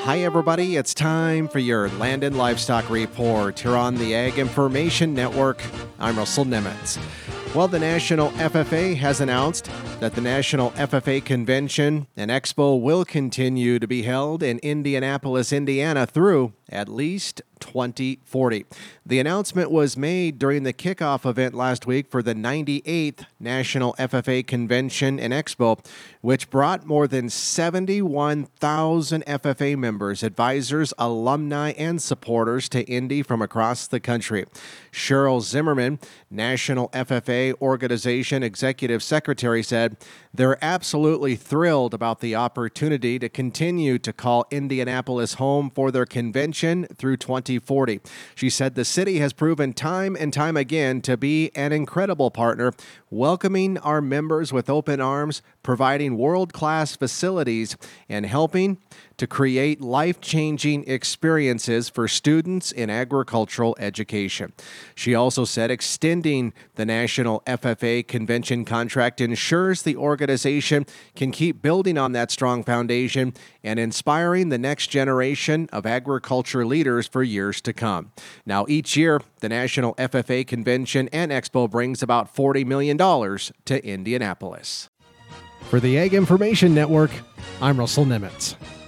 Hi, everybody. It's time for your Land and Livestock Report here on the Ag Information Network. I'm Russell Nimitz. Well, the National FFA has announced that the National FFA Convention and Expo will continue to be held in Indianapolis, Indiana through at least 2040. The announcement was made during the kickoff event last week for the 98th National FFA Convention and Expo, which brought more than 71,000 FFA members, advisors, alumni, and supporters to Indy from across the country. Cheryl Zimmerman, National FFA Organization Executive Secretary, said they're absolutely thrilled about the opportunity to continue to call Indianapolis home for their convention through 2040. She said the city has proven time and time again to be an incredible partner, welcoming our members with open arms, providing world-class facilities, and helping to create life-changing experiences for students in agricultural education. She also said extending the National FFA Convention contract ensures the organization can keep building on that strong foundation and inspiring the next generation of agriculture leaders for years to come. Now, each year, the National FFA Convention and Expo brings about $40 million to Indianapolis. For the Ag Information Network, I'm Russell Nimitz.